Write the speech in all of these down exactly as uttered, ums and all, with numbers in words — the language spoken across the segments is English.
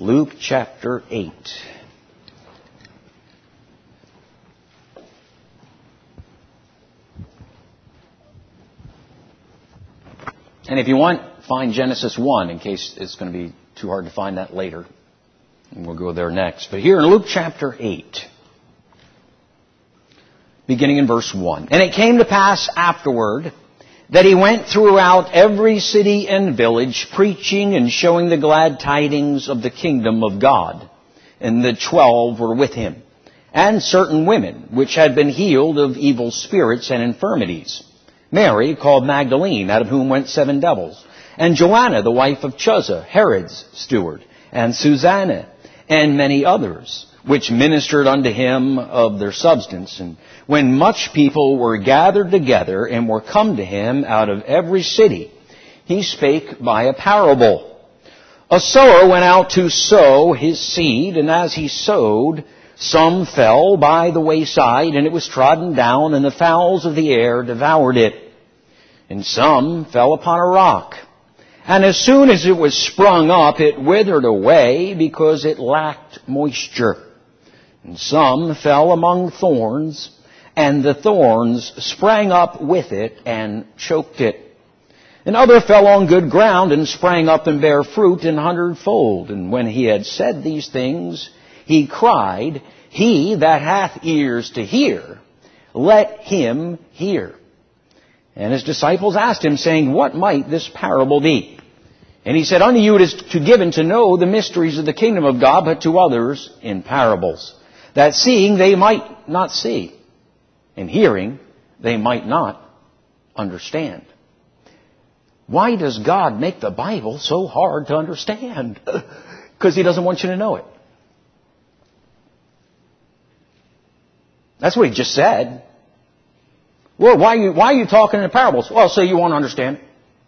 Luke chapter eight. And if you want, find Genesis one in case it's going to be too hard to find that later. And we'll go there next. But here in Luke chapter eight, beginning in verse one. And it came to pass afterward that he went throughout every city and village, preaching and showing the glad tidings of the kingdom of God. And the twelve were with him, and certain women, which had been healed of evil spirits and infirmities. Mary, called Magdalene, out of whom went seven devils, and Joanna, the wife of Chuza, Herod's steward, and Susanna, and many others, which ministered unto him of their substance. And when much people were gathered together and were come to him out of every city, he spake by a parable. A sower went out to sow his seed, and as he sowed, some fell by the wayside, and it was trodden down, and the fowls of the air devoured it. And some fell upon a rock, and as soon as it was sprung up, it withered away, because it lacked moisture. And some fell among thorns, and the thorns sprang up with it and choked it. And other fell on good ground, and sprang up and bare fruit an hundredfold. And when he had said these things, he cried, He that hath ears to hear, let him hear. And his disciples asked him, saying, What might this parable be? And he said, Unto you it is to given to know the mysteries of the kingdom of God, but to others in parables, that seeing they might not see, and hearing they might not understand. Why does God make the Bible so hard to understand? Because He doesn't want you to know it. That's what He just said. Well, why are you, why are you talking in parables? Well, so you won't understand it.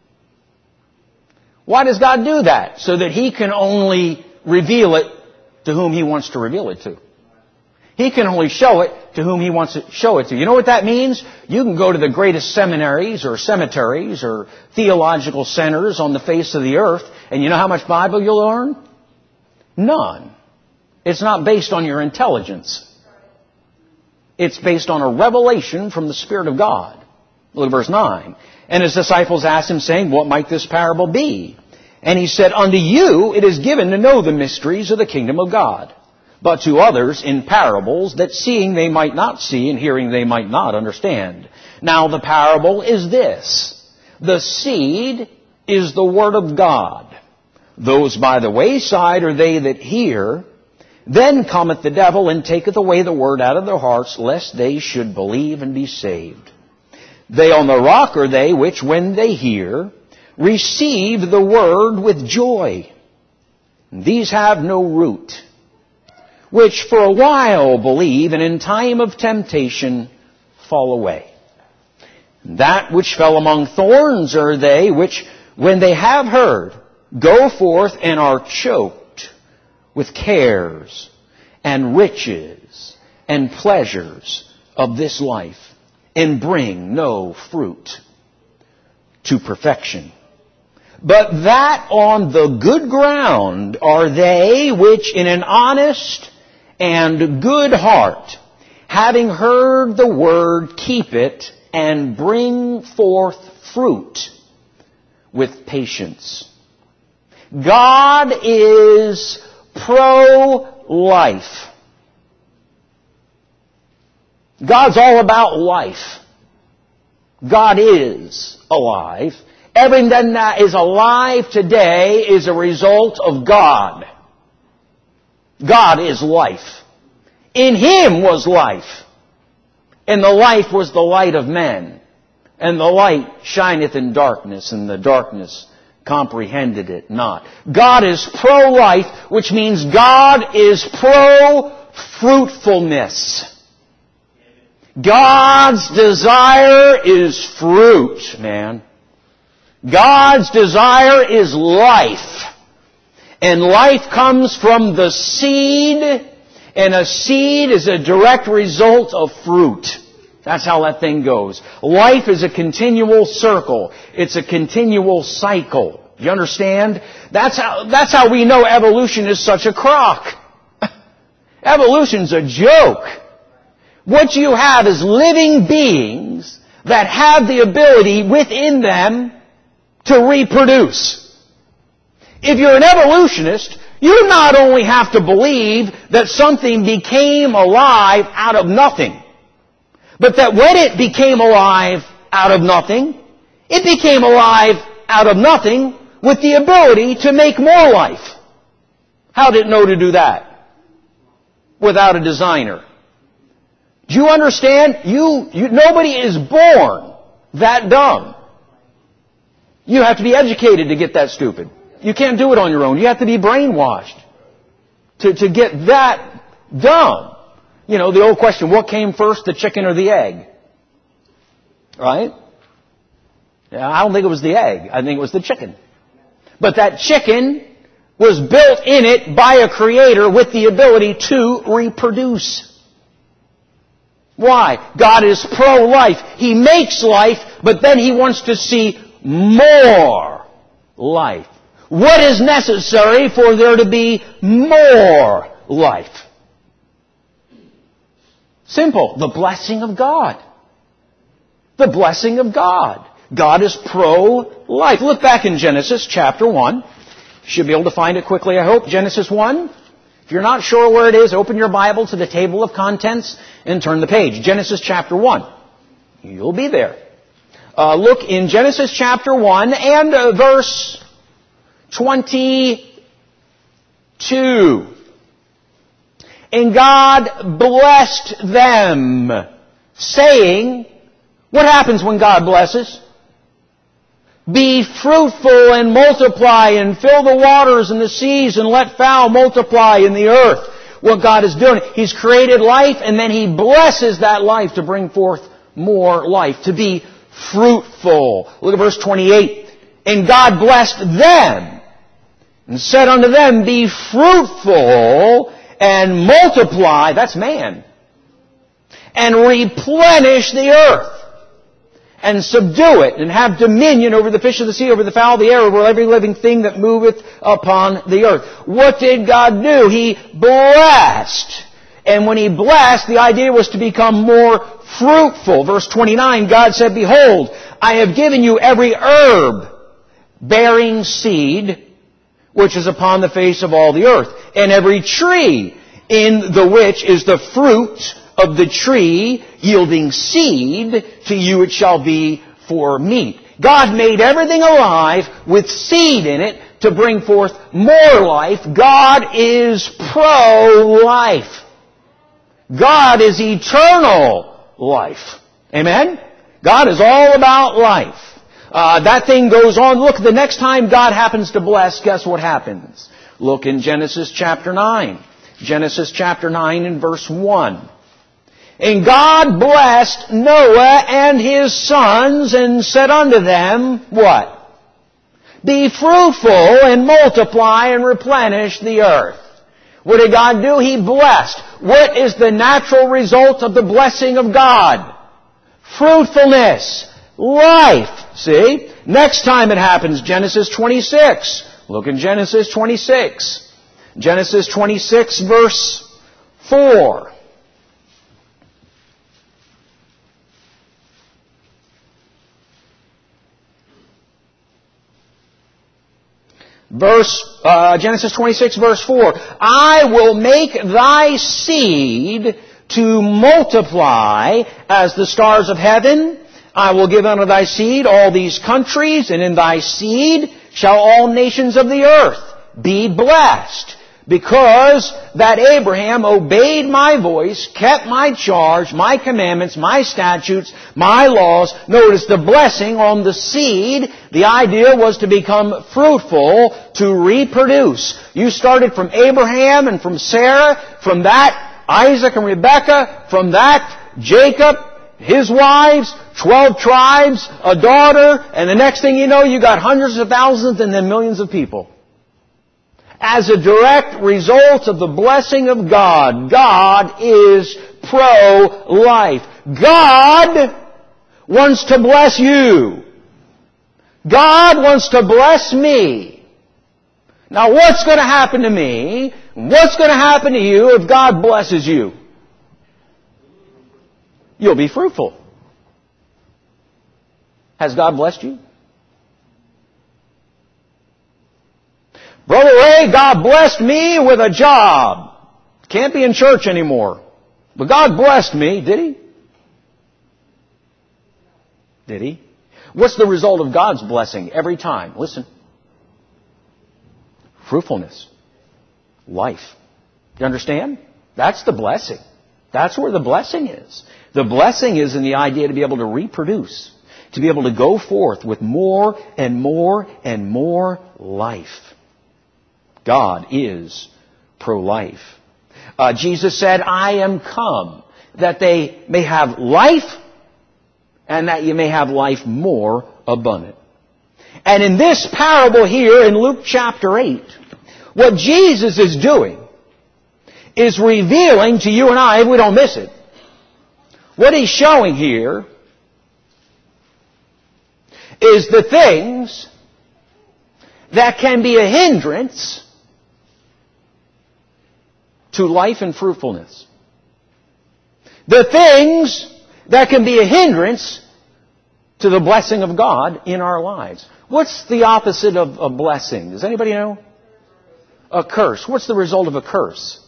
Why does God do that? So that He can only reveal it to whom He wants to reveal it to. He can only show it to whom He wants to show it to. You know what that means? You can go to the greatest seminaries or cemeteries or theological centers on the face of the earth, and you know how much Bible you'll learn? None. It's not based on your intelligence. It's based on a revelation from the Spirit of God. Look at verse nine. And his disciples asked him, saying, What might this parable be? And he said, Unto you it is given to know the mysteries of the kingdom of God, but to others in parables, that seeing they might not see, and hearing they might not understand. Now the parable is this. The seed is the word of God. Those by the wayside are they that hear. Then cometh the devil, and taketh away the word out of their hearts, lest they should believe and be saved. They on the rock are they which, when they hear, receive the word with joy. These have no root, which for a while believe, and in time of temptation fall away. That which fell among thorns are they which, when they have heard, go forth and are choked with cares and riches and pleasures of this life, and bring no fruit to perfection. But that on the good ground are they which in an honest and good heart, having heard the word, keep it, and bring forth fruit with patience. God is pro-life. God's all about life. God is alive. Everything that is alive today is a result of God. God is life. In Him was life, and the life was the light of men. And the light shineth in darkness, and the darkness comprehended it not. God is pro-life, which means God is pro-fruitfulness. God's desire is fruit, man. God's desire is life. And life comes from the seed, and a seed is a direct result of fruit. That's how that thing goes. Life is a continual circle. It's a continual cycle. Do you understand? That's how, that's how we know evolution is such a crock. Evolution's a joke. What you have is living beings that have the ability within them to reproduce. If you're an evolutionist, you not only have to believe that something became alive out of nothing, but that when it became alive out of nothing, it became alive out of nothing with the ability to make more life. How did it know to do that? Without a designer. Do you understand? You, you, nobody is born that dumb. You have to be educated to get that stupid. You can't do it on your own. You have to be brainwashed to, to get that dumb. You know, the old question, what came first, the chicken or the egg? Right? Yeah, I don't think it was the egg. I think it was the chicken. But that chicken was built in it by a creator with the ability to reproduce. Why? God is pro-life. He makes life, but then He wants to see more life. What is necessary for there to be more life? Simple. The blessing of God. The blessing of God. God is pro-life. Look back in Genesis chapter one. You should be able to find it quickly, I hope. Genesis one. If you're not sure where it is, open your Bible to the table of contents and turn the page. Genesis chapter one. You'll be there. Uh, look in Genesis chapter one and uh, verse twenty-two. And God blessed them, saying, what happens when God blesses? Be fruitful and multiply and fill the waters and the seas and let fowl multiply in the earth. What God is doing, He's created life and then He blesses that life to bring forth more life, to be fruitful. Look at verse twenty-eight. And God blessed them and said unto them, be fruitful and multiply, that's man, and replenish the earth. And subdue it, and have dominion over the fish of the sea, over the fowl of the air, over every living thing that moveth upon the earth. What did God do? He blessed. And when He blessed, the idea was to become more fruitful. Verse twenty-nine, God said, behold, I have given you every herb bearing seed, which is upon the face of all the earth, and every tree in the which is the fruit of the tree yielding seed, to you it shall be for meat. God made everything alive with seed in it to bring forth more life. God is pro-life. God is eternal life. Amen? God is all about life. Uh, that thing goes on. Look, the next time God happens to bless, guess what happens? Look in Genesis chapter nine. Genesis chapter nine and verse one. And God blessed Noah and his sons and said unto them, what? Be fruitful and multiply and replenish the earth. What did God do? He blessed. What is the natural result of the blessing of God? Fruitfulness. Life. See? Next time it happens, Genesis twenty-six. Look in Genesis twenty-six. Genesis twenty-six verse four. Verse, uh, Genesis twenty-six verse four. I will make thy seed to multiply as the stars of heaven. I will give unto thy seed all these countries, and in thy seed shall all nations of the earth be blessed. Because that Abraham obeyed my voice, kept my charge, my commandments, my statutes, my laws. Notice the blessing on the seed. The idea was to become fruitful, to reproduce. You started from Abraham and from Sarah, from that Isaac and Rebekah, from that Jacob, his wives, twelve tribes, a daughter, and the next thing you know, you got hundreds of thousands and then millions of people. As a direct result of the blessing of God, God is pro-life. God wants to bless you. God wants to bless me. Now what's going to happen to me? What's going to happen to you if God blesses you? You'll be fruitful. Has God blessed you? Brother Ray, God blessed me with a job. Can't be in church anymore. But God blessed me. Did He? Did He? What's the result of God's blessing every time? Listen. Fruitfulness. Life. You understand? That's the blessing. That's where the blessing is. The blessing is in the idea to be able to reproduce. To be able to go forth with more and more and more life. God is pro-life. Uh, Jesus said, I am come that they may have life and that you may have life more abundant. And in this parable here in Luke chapter eight, what Jesus is doing is revealing to you and I, if we don't miss it, what He's showing here is the things that can be a hindrance to life and fruitfulness. The things that can be a hindrance to the blessing of God in our lives. What's the opposite of a blessing? Does anybody know? A curse. What's the result of a curse?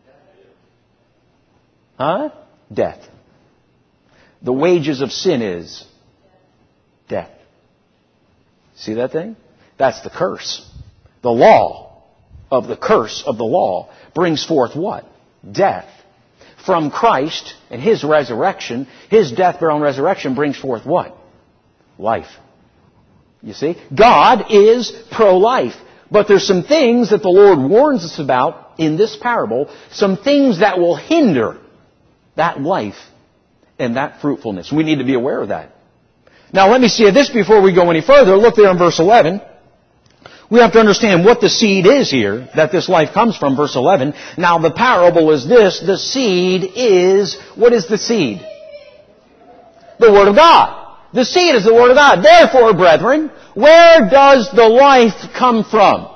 Huh? Death. The wages of sin is death. See that thing? That's the curse. The law of the curse of the law brings forth what? Death. From Christ and His resurrection, His death, burial, and resurrection brings forth what? Life. You see? God is pro-life. But there's some things that the Lord warns us about in this parable, some things that will hinder that life and that fruitfulness. We need to be aware of that. Now let me see this before we go any further. Look there in verse eleven. We have to understand what the seed is here, that this life comes from, verse eleven. Now the parable is this, the seed is, what is the seed? The Word of God. The seed is the Word of God. Therefore, brethren, where does the life come from?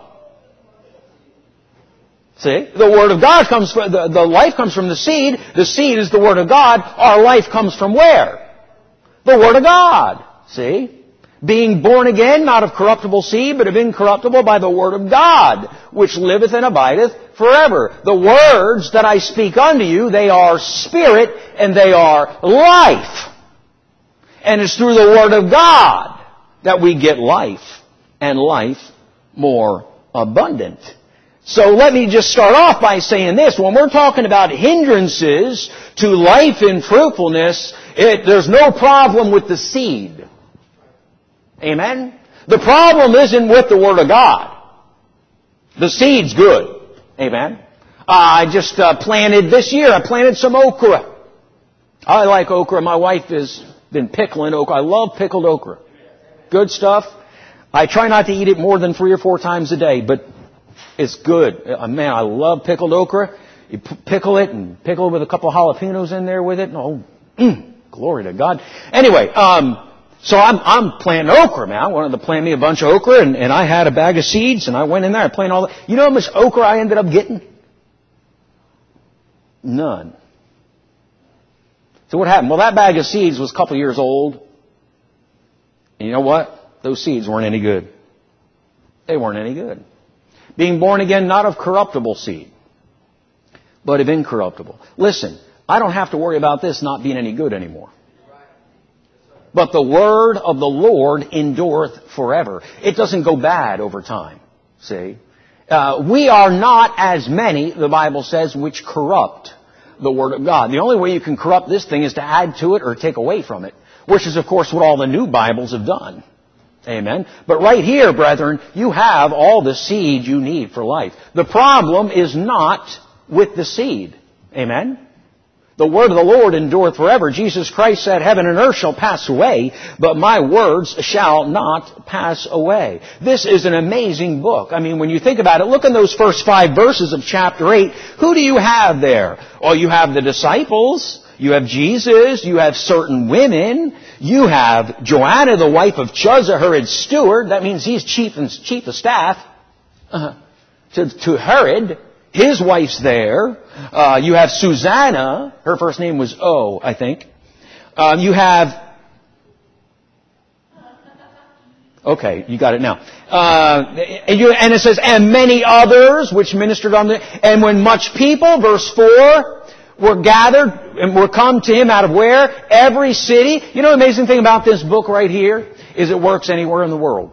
See, the Word of God comes from, the, the life comes from the seed. The seed is the Word of God. Our life comes from where? The Word of God. See? Being born again, not of corruptible seed, but of incorruptible by the Word of God, which liveth and abideth forever. The words that I speak unto you, they are spirit and they are life. And it's through the Word of God that we get life, and life more abundant. So let me just start off by saying this. When we're talking about hindrances to life and fruitfulness, it, there's no problem with the seed. Amen? The problem isn't with the Word of God. The seed's good. Amen? Uh, I just uh, planted this year, I planted some okra. I like okra. My wife has been pickling okra. I love pickled okra. Good stuff. I try not to eat it more than three or four times a day, but it's good. Uh, man, I love pickled okra. You p- pickle it and pickle it with a couple of jalapenos in there with it. Oh, mm, glory to God. Anyway, um... So I'm, I'm planting okra, man. I wanted to plant me a bunch of okra, and, and I had a bag of seeds, and I went in there, I planted all that. You know how much okra I ended up getting? None. So what happened? Well, that bag of seeds was a couple years old. And you know what? Those seeds weren't any good. They weren't any good. Being born again, not of corruptible seed, but of incorruptible. Listen, I don't have to worry about this not being any good anymore. But the word of the Lord endureth forever. It doesn't go bad over time. See? Uh, we are not as many, the Bible says, which corrupt the Word of God. The only way you can corrupt this thing is to add to it or take away from it. Which is, of course, what all the new Bibles have done. Amen? But right here, brethren, you have all the seed you need for life. The problem is not with the seed. Amen? The word of the Lord endureth forever. Jesus Christ said, heaven and earth shall pass away, but my words shall not pass away. This is an amazing book. I mean, when you think about it, look in those first five verses of chapter eight. Who do you have there? Oh, you have the disciples. You have Jesus. You have certain women. You have Joanna, the wife of Chuza, Herod's steward. That means he's chief, and, chief of staff uh, to, to Herod. His wife's there. Uh, you have Susanna. Her first name was O, I think. Um, you have... Okay, you got it now. Uh, and, you, and it says, and many others which ministered on the... And when much people, verse four, were gathered and were come to him out of where? Every city. You know the amazing thing about this book right here is it works anywhere in the world.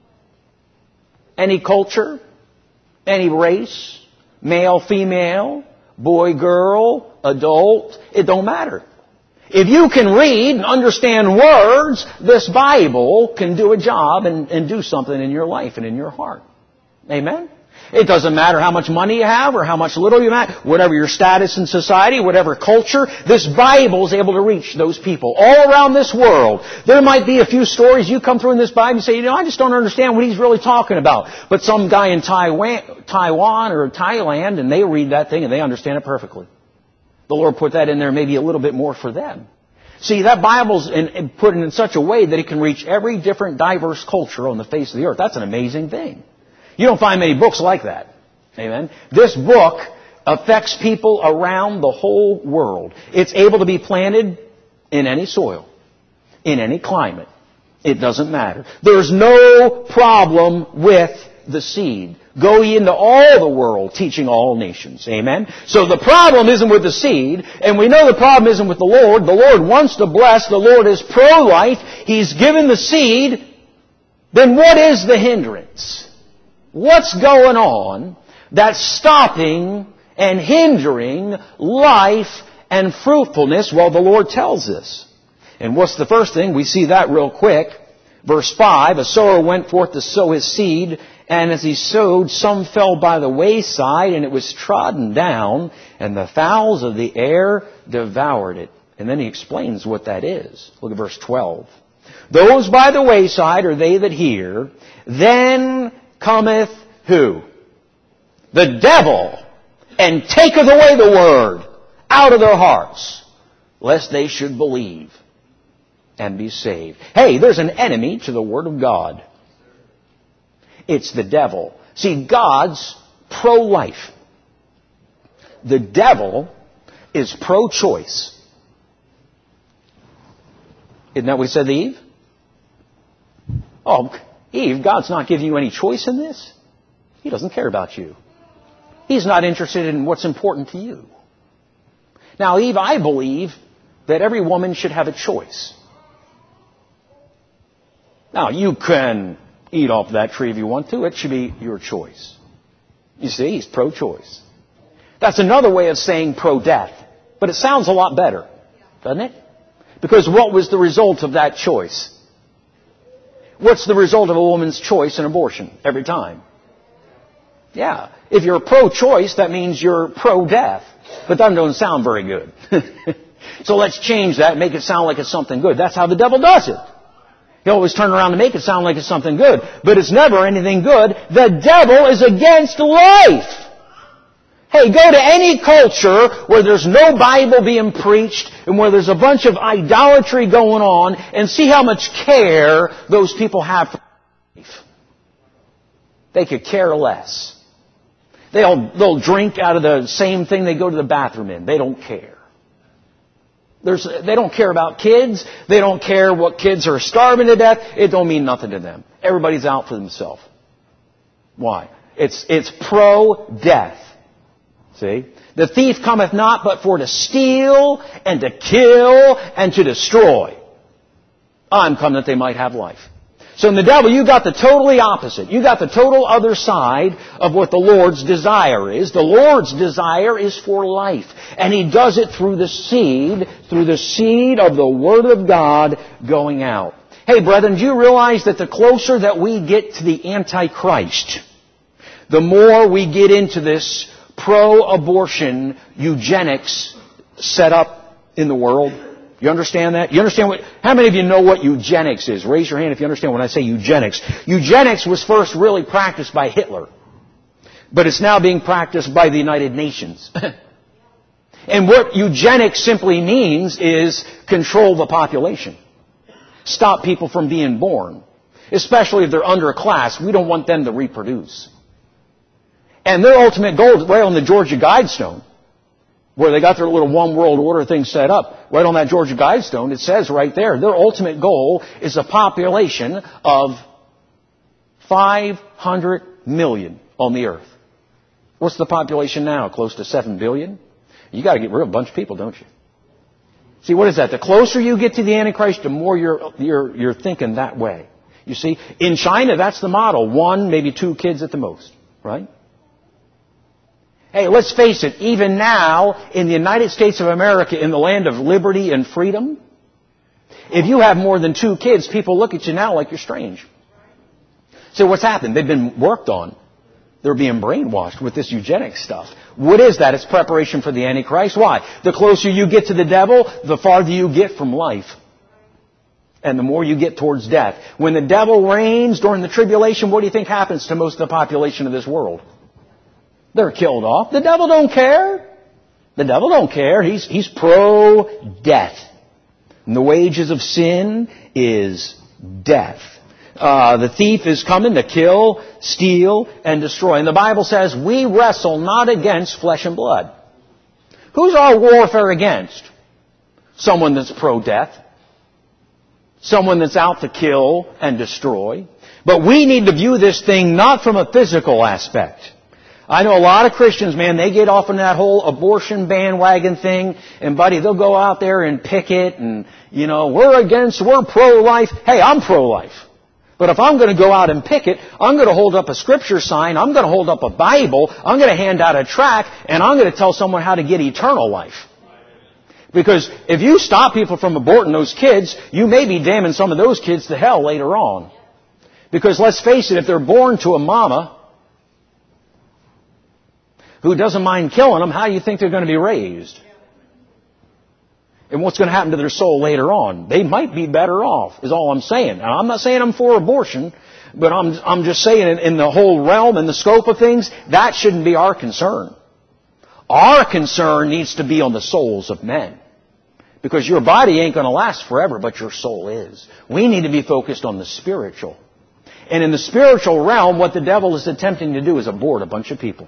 Any culture, any race, male, female, boy, girl, adult, it don't matter. If you can read and understand words, this Bible can do a job and, and do something in your life and in your heart. Amen? It doesn't matter how much money you have or how much little you have, whatever your status in society, whatever culture, this Bible is able to reach those people all around this world. There might be a few stories you come through in this Bible and say, you know, I just don't understand what he's really talking about. But some guy in Taiwan, Taiwan or Thailand, and they read that thing and they understand it perfectly. The Lord put that in there maybe a little bit more for them. See, that Bible's in, in, put in such a way that it can reach every different diverse culture on the face of the earth. That's an amazing thing. You don't find many books like that. Amen. This book affects people around the whole world. It's able to be planted in any soil, in any climate. It doesn't matter. There's no problem with the seed. Go ye into all the world, teaching all nations. Amen. So the problem isn't with the seed, and we know the problem isn't with the Lord. The Lord wants to bless. The Lord is pro-life. He's given the seed. Then what is the hindrance? What's going on that's stopping and hindering life and fruitfulness? Well, the Lord tells us. And what's the first thing? We see that real quick. Verse five, a sower went forth to sow his seed, and as he sowed, some fell by the wayside, and it was trodden down, and the fowls of the air devoured it. And then he explains what that is. Look at verse twelve. Those by the wayside are they that hear, then cometh who? The devil, and taketh away the word out of their hearts, lest they should believe and be saved. Hey, there's an enemy to the Word of God. It's the devil. See, God's pro-life. The devil is pro-choice. Isn't that what we said to Eve? Oh, Eve, God's not giving you any choice in this. He doesn't care about you. He's not interested in what's important to you. Now, Eve, I believe that every woman should have a choice. Now, you can eat off that tree if you want to. It should be your choice. You see, he's pro-choice. That's another way of saying pro-death. But it sounds a lot better, doesn't it? Because what was the result of that choice? What's the result of a woman's choice in abortion every time? Yeah. If you're pro-choice, that means you're pro-death. But that doesn't sound very good. So let's change that and make it sound like it's something good. That's how the devil does it. He'll always turn around and make it sound like it's something good. But it's never anything good. The devil is against life. Hey, go to any culture where there's no Bible being preached and where there's a bunch of idolatry going on and see how much care those people have for life. They could care less. They'll, they'll drink out of the same thing they go to the bathroom in. They don't care. There's, they don't care about kids. They don't care what kids are starving to death. It don't mean nothing to them. Everybody's out for themselves. Why? It's, it's pro-death. See? The thief cometh not but for to steal and to kill and to destroy. I'm come that they might have life. So in the devil, you got the totally opposite. You got the total other side of what the Lord's desire is. The Lord's desire is for life. And He does it through the seed, through the seed of the Word of God going out. Hey, brethren, do you realize that the closer that we get to the Antichrist, the more we get into this pro-abortion, eugenics set up in the world? You understand that? You understand what, how many of you know what eugenics is? Raise your hand if you understand when I say eugenics. Eugenics was first really practiced by Hitler. But it's now being practiced by the United Nations. And what eugenics simply means is control the population. Stop people from being born. Especially if they're under a class. We don't want them to reproduce. And their ultimate goal is right on the Georgia Guidestone, where they got their little one world order thing set up. Right on that Georgia Guidestone, it says right there, their ultimate goal is a population of five hundred million on the earth. What's the population now? Close to seven billion? You got to get rid of a bunch of people, don't you? See, what is that? The closer you get to the Antichrist, the more you're, you're, you're thinking that way. You see, in China, that's the model. One, maybe two kids at the most, right? Hey, let's face it, even now, in the United States of America, in the land of liberty and freedom, if you have more than two kids, people look at you now like you're strange. So what's happened? They've been worked on. They're being brainwashed with this eugenics stuff. What is that? It's preparation for the Antichrist. Why? The closer you get to the devil, the farther you get from life. And the more you get towards death. When the devil reigns during the tribulation, what do you think happens to most of the population of this world? They're killed off. The devil don't care. The devil don't care. He's, he's pro-death. And the wages of sin is death. Uh, the thief is coming to kill, steal, and destroy. And the Bible says, we wrestle not against flesh and blood. Who's our warfare against? Someone that's pro-death. Someone that's out to kill and destroy. But we need to view this thing not from a physical aspect. I know a lot of Christians, man, they get off on that whole abortion bandwagon thing. And buddy, they'll go out there and picket and, you know, we're against, we're pro-life. Hey, I'm pro-life. But if I'm going to go out and picket, I'm going to hold up a scripture sign, I'm going to hold up a Bible, I'm going to hand out a tract, and I'm going to tell someone how to get eternal life. Because if you stop people from aborting those kids, you may be damning some of those kids to hell later on. Because let's face it, if they're born to a mama who doesn't mind killing them, how do you think they're going to be raised? And what's going to happen to their soul later on? They might be better off, is all I'm saying. Now, I'm not saying I'm for abortion, but I'm, I'm just saying in, in the whole realm and the scope of things, that shouldn't be our concern. Our concern needs to be on the souls of men. Because your body ain't going to last forever, but your soul is. We need to be focused on the spiritual. And in the spiritual realm, what the devil is attempting to do is abort a bunch of people.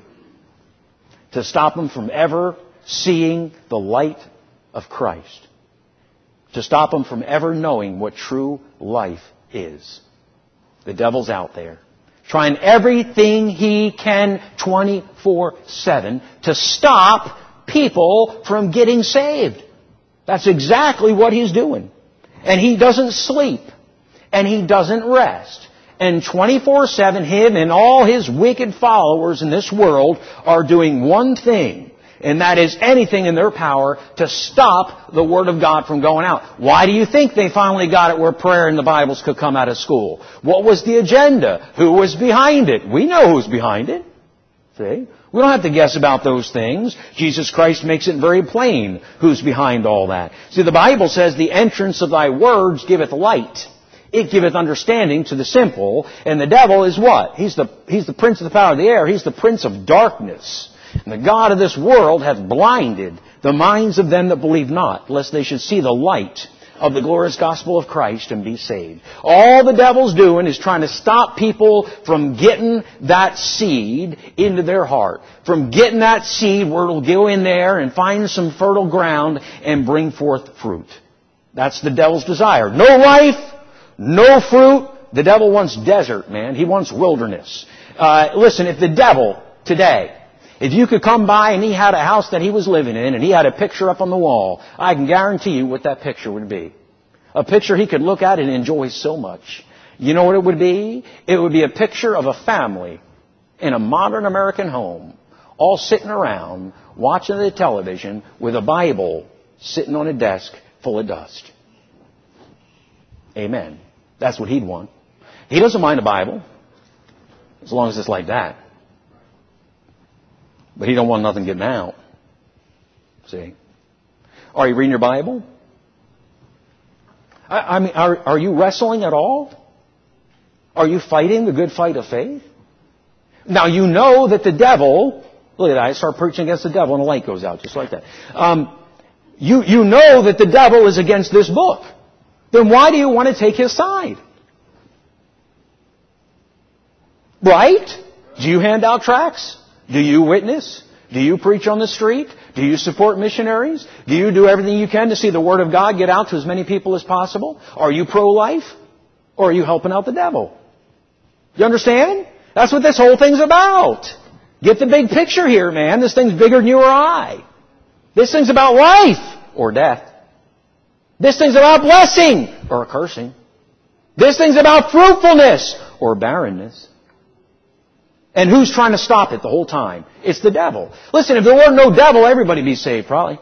To stop them from ever seeing the light of Christ. To stop them from ever knowing what true life is. The devil's out there, trying everything he can twenty-four seven to stop people from getting saved. That's exactly what he's doing. And he doesn't sleep. And he doesn't rest. And twenty-four seven, him and all his wicked followers in this world are doing one thing. And that is anything in their power to stop the Word of God from going out. Why do you think they finally got it where prayer and the Bibles could come out of school? What was the agenda? Who was behind it? We know who's behind it. See? We don't have to guess about those things. Jesus Christ makes it very plain who's behind all that. See, the Bible says, the entrance of thy words giveth light. It giveth understanding to the simple. And the devil is what? He's the, he's the prince of the power of the air. He's the prince of darkness. And the God of this world hath blinded the minds of them that believe not, lest they should see the light of the glorious gospel of Christ and be saved. All the devil's doing is trying to stop people from getting that seed into their heart. From getting that seed where it'll go in there and find some fertile ground and bring forth fruit. That's the devil's desire. No life, no fruit. The devil wants desert, man. He wants wilderness. Uh, listen, if the devil today, if you could come by and he had a house that he was living in and he had a picture up on the wall, I can guarantee you what that picture would be. A picture he could look at and enjoy so much. You know what it would be? It would be a picture of a family in a modern American home, all sitting around watching the television with a Bible sitting on a desk full of dust. Amen. That's what he'd want. He doesn't mind a Bible, as long as it's like that. But he don't want nothing getting out. See? Are you reading your Bible? I, I mean, are, are you wrestling at all? Are you fighting the good fight of faith? Now, you know that the devil, look at that, I start preaching against the devil and the light goes out just like that. Um, you, you know that the devil is against this book. Then why do you want to take his side? Right? Do you hand out tracts? Do you witness? Do you preach on the street? Do you support missionaries? Do you do everything you can to see the Word of God get out to as many people as possible? Are you pro-life? Or are you helping out the devil? You understand? That's what this whole thing's about. Get the big picture here, man. This thing's bigger than you or I. This thing's about life or death. This thing's about blessing or cursing. This thing's about fruitfulness or barrenness. And who's trying to stop it the whole time? It's the devil. Listen, if there were no devil, everybody'd be saved, probably.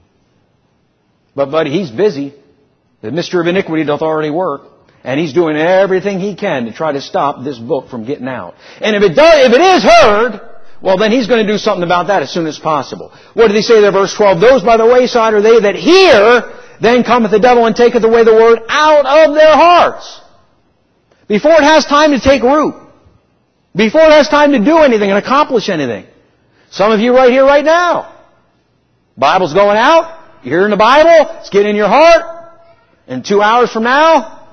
But, buddy, he's busy. The mystery of iniquity doth already work. And he's doing everything he can to try to stop this book from getting out. And if it does, if it is heard, well, then he's going to do something about that as soon as possible. What did he say there, verse twelve? Those by the wayside are they that hear, then cometh the devil and taketh away the word out of their hearts. Before it has time to take root. Before it has time to do anything and accomplish anything. Some of you right here, right now. Bible's going out. You're hearing the Bible. It's getting in your heart. And two hours from now,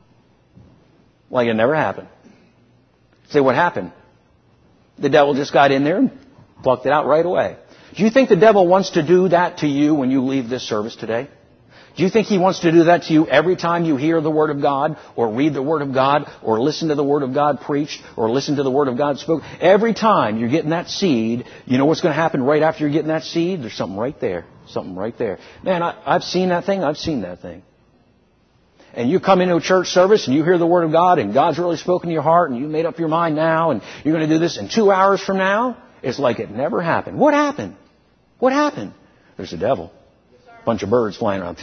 like it never happened. Say, what happened? The devil just got in there and plucked it out right away. Do you think the devil wants to do that to you when you leave this service today? Do you think he wants to do that to you every time you hear the Word of God, or read the Word of God, or listen to the Word of God preached, or listen to the Word of God spoken? Every time you're getting that seed, you know what's going to happen right after you're getting that seed? There's something right there. Something right there. Man, I, I've seen that thing. I've seen that thing. And you come into a church service and you hear the Word of God and God's really spoken to your heart and you made up your mind now and you're going to do this. And two hours from now, it's like it never happened. What happened? What happened? There's the devil. Bunch of birds flying around.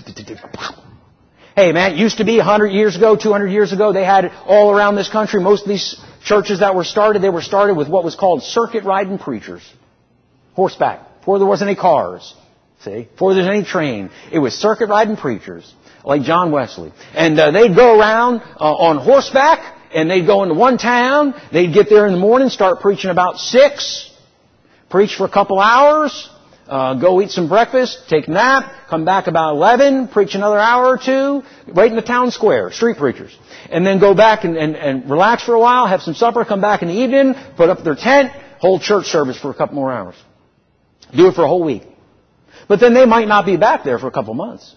Hey, man, it used to be one hundred years ago, two hundred years ago, they had it all around this country. Most of these churches that were started, they were started with what was called circuit riding preachers. Horseback. Before there wasn't any cars. See? Before there was any train. It was circuit riding preachers. Like John Wesley. And uh, they'd go around uh, on horseback, and they'd go into one town. They'd get there in the morning, start preaching about six. Preach for a couple hours. Uh, go eat some breakfast, take a nap, come back about eleven, preach another hour or two, right in the town square, street preachers. And then go back and, and, and relax for a while, have some supper, come back in the evening, put up their tent, hold church service for a couple more hours. Do it for a whole week. But then they might not be back there for a couple months.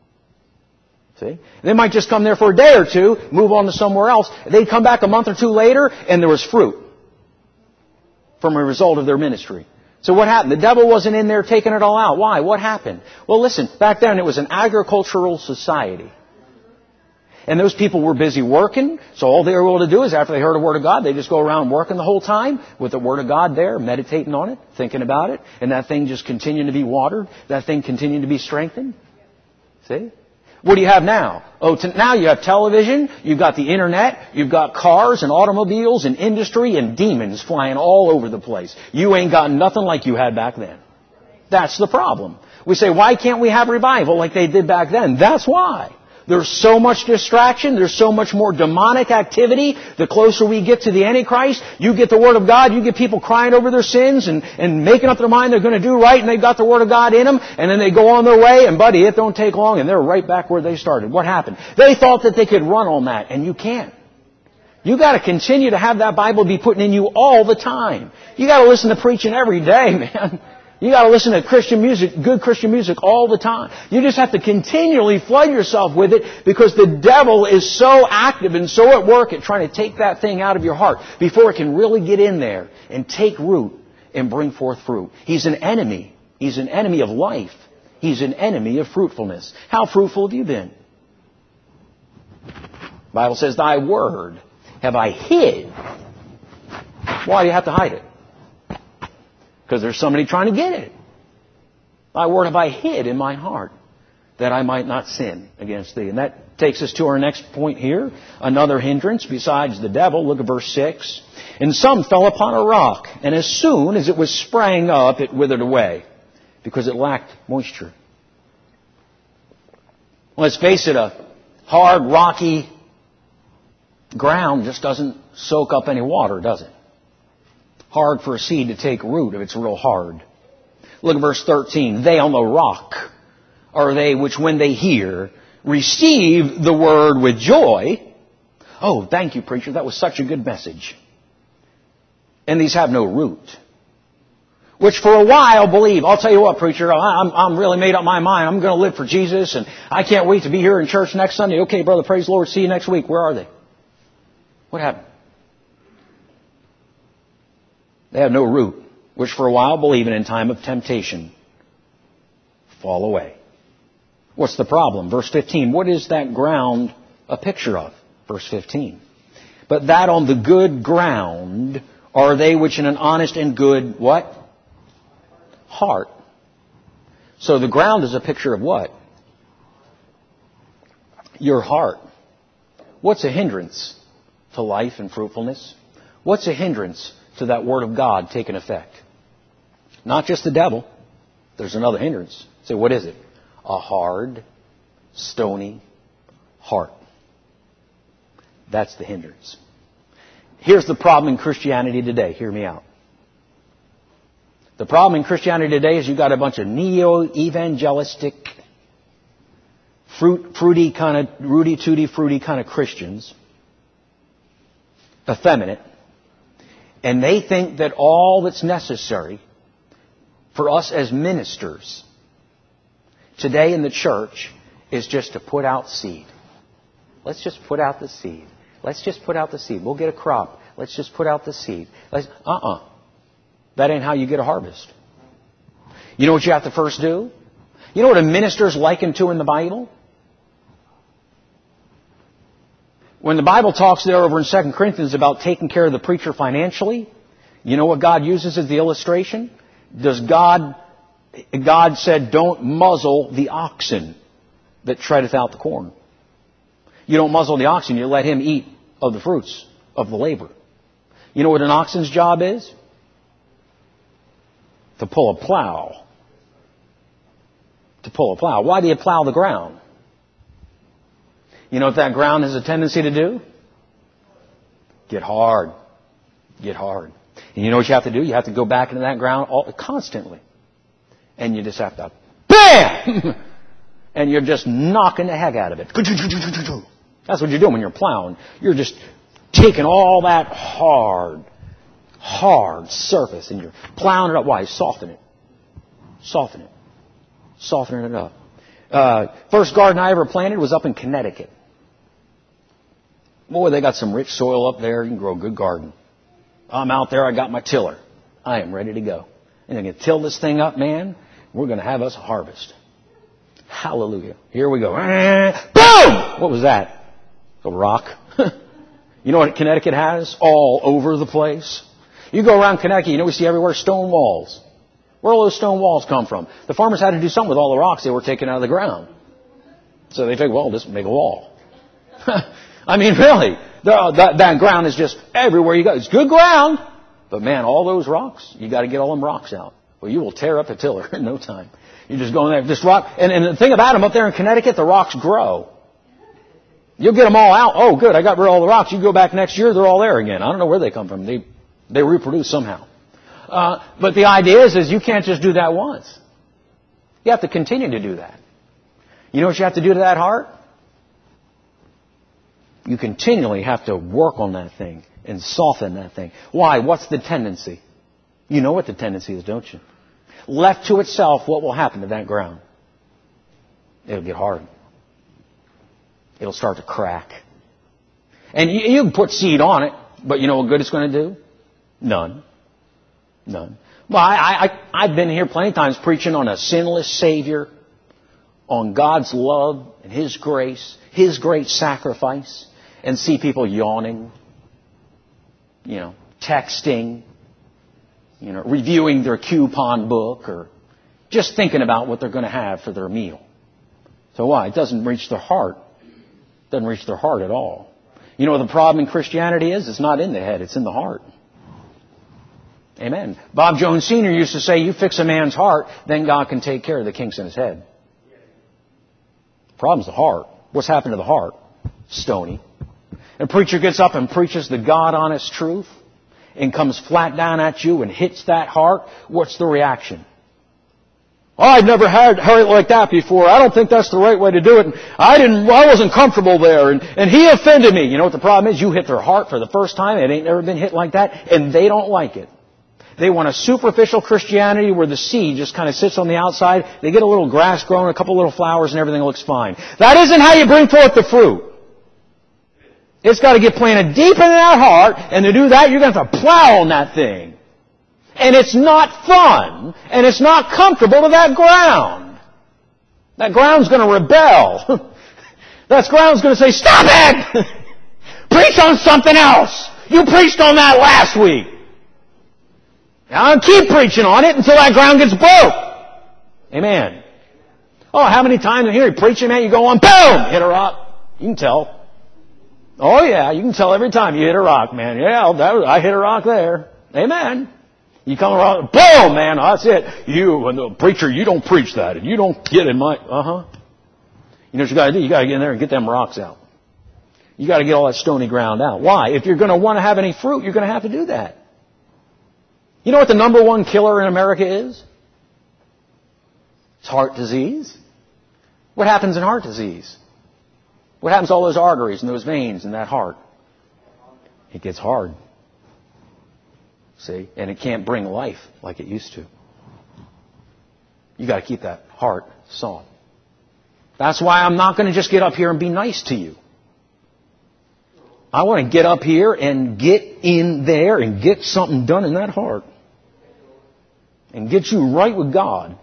See? They might just come there for a day or two, move on to somewhere else. They'd come back a month or two later, and there was fruit from a result of their ministry. So what happened? The devil wasn't in there taking it all out. Why? What happened? Well, listen, back then it was an agricultural society. And those people were busy working, so all they were able to do is after they heard the Word of God, they just go around working the whole time with the Word of God there, meditating on it, thinking about it, and that thing just continuing to be watered, that thing continuing to be strengthened. See? What do you have now? Oh, t- now you have television, you've got the internet, you've got cars and automobiles and industry and demons flying all over the place. You ain't got nothing like you had back then. That's the problem. We say, why can't we have revival like they did back then? That's why. There's so much distraction. There's so much more demonic activity. The closer we get to the Antichrist, you get the Word of God, you get people crying over their sins and, and making up their mind they're going to do right, and they've got the Word of God in them, and then they go on their way, and buddy, it don't take long, and they're right back where they started. What happened? They thought that they could run on that, and you can't. You got to continue to have that Bible be put in you all the time. You got to listen to preaching every day, man. You got to listen to Christian music, good Christian music all the time. You just have to continually flood yourself with it because the devil is so active and so at work at trying to take that thing out of your heart before it can really get in there and take root and bring forth fruit. He's an enemy. He's an enemy of life. He's an enemy of fruitfulness. How fruitful have you been? The Bible says, Thy word have I hid. Why do you have to hide it? Because there's somebody trying to get it. Thy word have I hid in my heart, that I might not sin against thee. And that takes us to our next point here. Another hindrance besides the devil. Look at verse six. And some fell upon a rock, and as soon as it was sprang up, it withered away, because it lacked moisture. Let's face it, a hard, rocky ground just doesn't soak up any water, does it? Hard for a seed to take root if it's real hard. Look at verse thirteen. They on the rock are they which when they hear receive the word with joy. Oh, thank you, preacher. That was such a good message. And these have no root. Which for a while believe. I'll tell you what, preacher, I'm, I'm really made up my mind. I'm going to live for Jesus, and I can't wait to be here in church next Sunday. Okay, brother, praise the Lord. See you next week. Where are they? What happened? They have no root, which for a while believe, and in time of temptation fall away. What's the problem? Verse fifteen. What is that ground a picture of? Verse fifteen. But that on the good ground are they which in an honest and good, what? Heart. So the ground is a picture of what? Your heart. What's a hindrance to life and fruitfulness? What's a hindrance to that Word of God taking effect? Not just the devil. There's another hindrance. So what is it? A hard, stony heart. That's the hindrance. Here's the problem in Christianity today. Hear me out. The problem in Christianity today is you've got a bunch of neo-evangelistic, fruit, fruity kind of, rooty-tooty, fruity kind of Christians, effeminate, and they think that all that's necessary for us as ministers today in the church is just to put out seed. Let's just put out the seed. Let's just put out the seed. We'll get a crop. Let's just put out the seed. Let's, uh-uh. That ain't how you get a harvest. You know what you have to first do? You know what a minister's likened to in the Bible? When the Bible talks there over in Second Corinthians about taking care of the preacher financially, you know what God uses as the illustration? Does God, God said, don't muzzle the oxen that treadeth out the corn. You don't muzzle the oxen, you let him eat of the fruits of the labor. You know what an oxen's job is? To pull a plow. To pull a plow. Why do you plow the ground? You know what that ground has a tendency to do? Get hard. Get hard. And you know what you have to do? You have to go back into that ground all, constantly. And you just have to, BAM! And you're just knocking the heck out of it. That's what you're doing when you're plowing. You're just taking all that hard, hard surface and you're plowing it up. Why? Soften it. Soften it. Softening it up. Uh, first garden I ever planted was up in Connecticut. Boy, they got some rich soil up there. You can grow a good garden. I'm out there. I got my tiller. I am ready to go. And I'm going to till this thing up, man. We're going to have us a harvest. Hallelujah. Here we go. Boom! What was that? A rock. You know what Connecticut has? All over the place. You go around Connecticut, you know we see everywhere stone walls. Where all those stone walls come from? The farmers had to do something with all the rocks they were taking out of the ground. So they figured, well, just make a wall. I mean, really, that, that ground is just everywhere you go. It's good ground, but man, all those rocks, you got to get all them rocks out. Well, you will tear up a tiller in no time. You just go in there, just rock. And, and the thing about them up there in Connecticut, the rocks grow. You'll get them all out. Oh, good, I got rid of all the rocks. You go back next year, they're all there again. I don't know where they come from. They they reproduce somehow. Uh, but the idea is, is you can't just do that once. You have to continue to do that. You know what you have to do to that heart? You continually have to work on that thing and soften that thing. Why? What's the tendency? You know what the tendency is, don't you? Left to itself, what will happen to that ground? It'll get hard. It'll start to crack. And you, you can put seed on it, but you know what good it's going to do? None. None. Well, I, I, I've been here plenty of times preaching on a sinless Savior, on God's love and His grace, His great sacrifice, and see people yawning, you know, texting, you know, reviewing their coupon book, or just thinking about what they're going to have for their meal. So why? It doesn't reach their heart. It doesn't reach their heart at all. You know what the problem in Christianity is? It's not in the head, it's in the heart. Amen. Bob Jones Senior used to say, you fix a man's heart, then God can take care of the kinks in his head. Problem's the heart. What's happened to the heart? Stony. A preacher gets up and preaches the God-honest truth and comes flat down at you and hits that heart. What's the reaction? Oh, I've never had heard it like that before. I don't think that's the right way to do it. And I didn't, I wasn't comfortable there. And, and he offended me. You know what the problem is? You hit their heart for the first time. It ain't never been hit like that. And they don't like it. They want a superficial Christianity where the seed just kind of sits on the outside. They get a little grass growing, a couple little flowers, and everything looks fine. That isn't how you bring forth the fruit. It's got to get planted deep in that heart. And to do that, you're going to have to plow on that thing. And it's not fun, and it's not comfortable to that ground. That ground's going to rebel. That ground's going to say, stop it! Preach on something else! You preached on that last week. Now I'll keep preaching on it until that ground gets broke. Amen. Oh, how many times in here you preaching, man, you go on, boom! Hit a rock. You can tell. Oh yeah, you can tell every time you hit a rock, man. Yeah, that was, I hit a rock there. Amen. You come around, boom, man, that's it. You, and the preacher, you don't preach that, and you don't get in my, uh-huh. You know what you gotta do? You gotta get in there and get them rocks out. You gotta get all that stony ground out. Why? If you're gonna want to have any fruit, you're gonna have to do that. You know what the number one killer in America is? It's heart disease. What happens in heart disease? What happens to all those arteries and those veins in that heart? It gets hard. See? And it can't bring life like it used to. You got to keep that heart soft. That's why I'm not going to just get up here and be nice to you. I want to get up here and get in there and get something done in that heart. And get you right with God.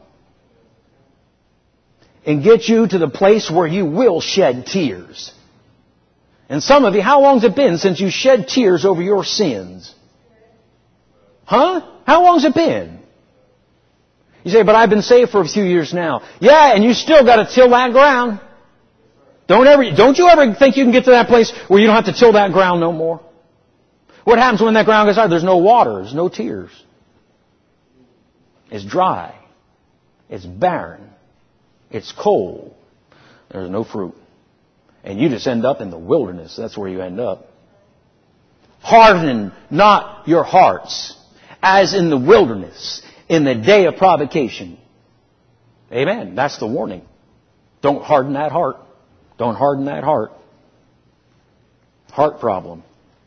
And get you to the place where you will shed tears. And some of you, how long's it been since you shed tears over your sins? Huh? How long's it been? You say, but I've been saved for a few years now. Yeah, and you still got to till that ground. Don't ever, don't you ever think you can get to that place where you don't have to till that ground no more? What happens when that ground gets hard? There's no water. There's no tears. It's dry. It's barren. It's cold. There's no fruit. And you just end up in the wilderness. That's where you end up. Harden not your hearts, as in the wilderness, in the day of provocation. Amen. That's the warning. Don't harden that heart. Don't harden that heart. Heart problem.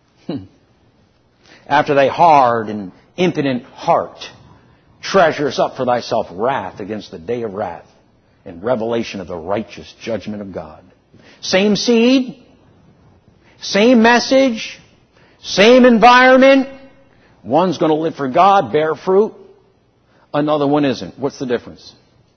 After thy hard and impotent heart treasures up for thyself wrath against the day of wrath and revelation of the righteous judgment of God. Same seed, same message, same environment. One's going to live for God, bear fruit. Another one isn't. What's the difference?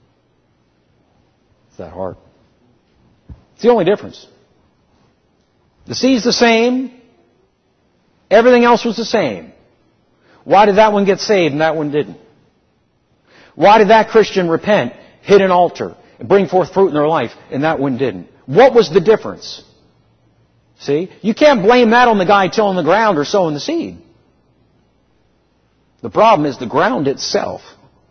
It's that heart. It's the only difference. The seed's the same. Everything else was the same. Why did that one get saved and that one didn't? Why did that Christian repent, hit an altar, and bring forth fruit in their life, and that one didn't? What was the difference? See? You can't blame that on the guy tilling the ground or sowing the seed. The problem is the ground itself.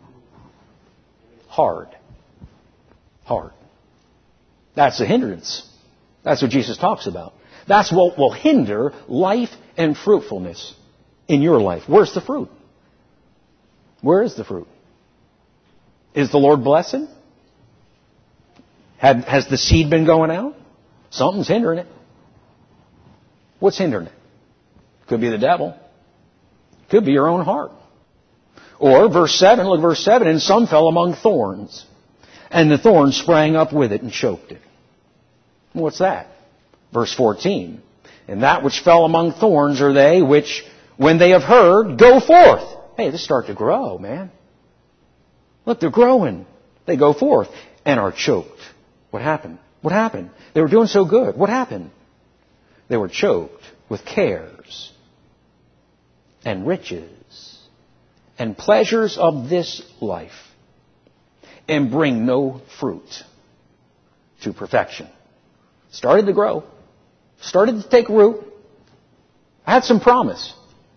Hard. Hard. That's a hindrance. That's what Jesus talks about. That's what will hinder life and fruitfulness in your life. Where's the fruit? Where is the fruit? Is the Lord blessing? Have, has the seed been going out? Something's hindering it. What's hindering it? Could be the devil. Could be your own heart. Or, verse seven, look at verse seven, and some fell among thorns, and the thorns sprang up with it and choked it. What's that? Verse fourteen, and that which fell among thorns are they which, when they have heard, go forth. Hey, they start to grow, man. Look, they're growing. They go forth and are choked. What happened? What happened? They were doing so good. What happened? They were choked with cares and riches and pleasures of this life, and bring no fruit to perfection. Started to grow. Started to take root. I had some promise.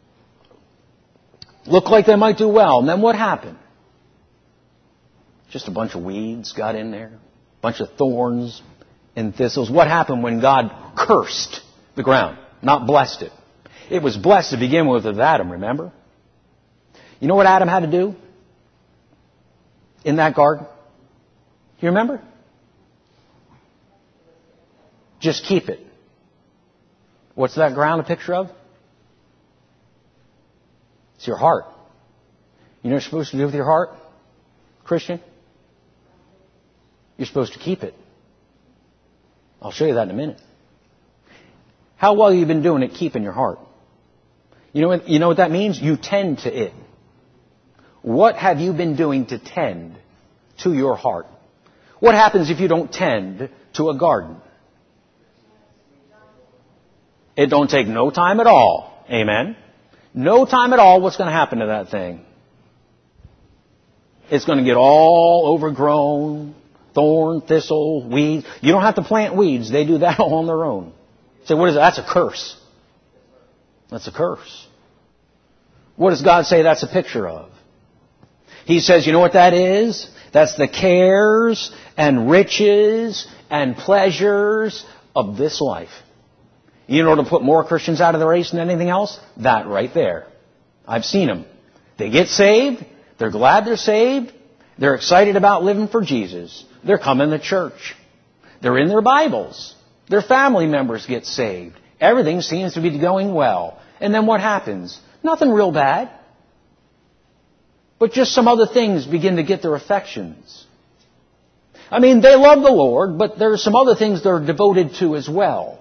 Looked like they might do well. And then what happened? Just a bunch of weeds got in there. A bunch of thorns and thistles. What happened when God cursed the ground, not blessed it? It was blessed to begin with with Adam, remember? You know what Adam had to do in that garden? You remember? Just keep it. What's that ground a picture of? It's your heart. You know what you're supposed to do with your heart, Christian? You're supposed to keep it. I'll show you that in a minute. How well have you been doing at keeping your heart? You know what, you know what that means? You tend to it. What have you been doing to tend to your heart? What happens if you don't tend to a garden? It don't take no time at all. Amen? No time at all. What's going to happen to that thing? It's going to get all overgrown, thorn, thistle, weeds. You don't have to plant weeds. They do that all on their own. So what is that? That's a curse. That's a curse. What does God say that's a picture of? He says, you know what that is? That's the cares and riches and pleasures of this life. You know to put more Christians out of the race than anything else? That right there. I've seen them. They get saved. They're glad they're saved. They're excited about living for Jesus. They're coming to church. They're in their Bibles. Their family members get saved. Everything seems to be going well. And then what happens? Nothing real bad. But just some other things begin to get their affections. I mean, they love the Lord, but there are some other things they're devoted to as well.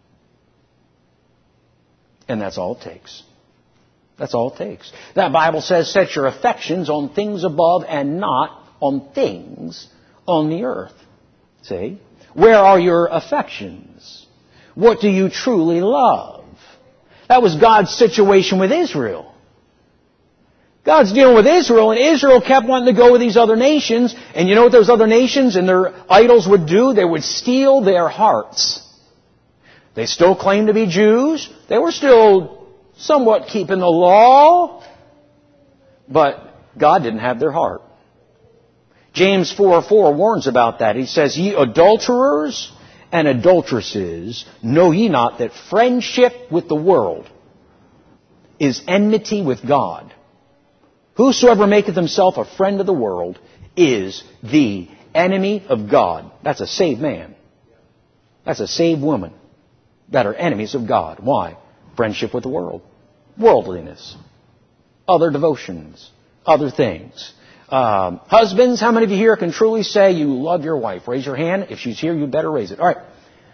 And that's all it takes. That's all it takes. That Bible says, set your affections on things above and not on things on the earth. See? Where are your affections? What do you truly love? That was God's situation with Israel. God's dealing with Israel, and Israel kept wanting to go with these other nations. And you know what those other nations and their idols would do? They would steal their hearts. They still claimed to be Jews. They were still somewhat keeping the law. But God didn't have their heart. James four four warns about that. He says, ye adulterers and adulteresses, know ye not that friendship with the world is enmity with God? Whosoever maketh himself a friend of the world is the enemy of God. That's a saved man. That's a saved woman that are enemies of God. Why? Friendship with the world. Worldliness. Other devotions. Other things. Um, husbands, how many of you here can truly say you love your wife? Raise your hand. If she's here, you better raise it. All right.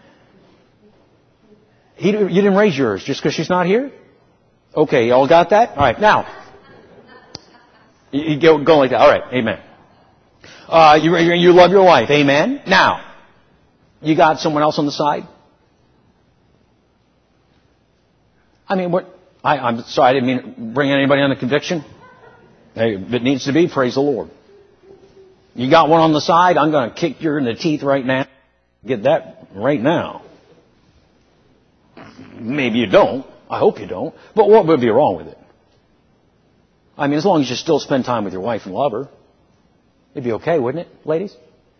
He, you didn't raise yours just because she's not here? Okay, y'all got that? All right, now. You, you go, go like that. All right, amen. Uh, you, you love your wife. Amen. Now, you got someone else on the side? I mean, what? I, I'm sorry, I didn't mean to bring anybody on the conviction. Hey, if it needs to be, praise the Lord. You got one on the side, I'm going to kick you in the teeth right now. Get that right now. Maybe you don't. I hope you don't. But what would be wrong with it? I mean, as long as you still spend time with your wife and love her, it'd be okay, wouldn't it, ladies?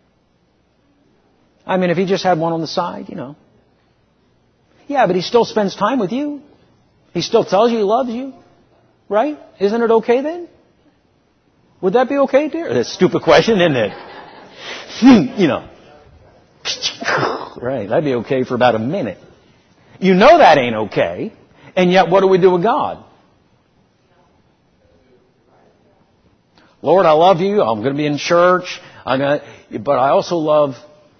I mean, if he just had one on the side, you know. Yeah, but he still spends time with you. He still tells you he loves you. Right? Isn't it okay then? Would that be okay, dear? That's a stupid question, isn't it? You know. Right, that'd be okay for about a minute. You know that ain't okay. And yet, what do we do with God? Lord, I love you. I'm going to be in church. I'm going to, but I also love,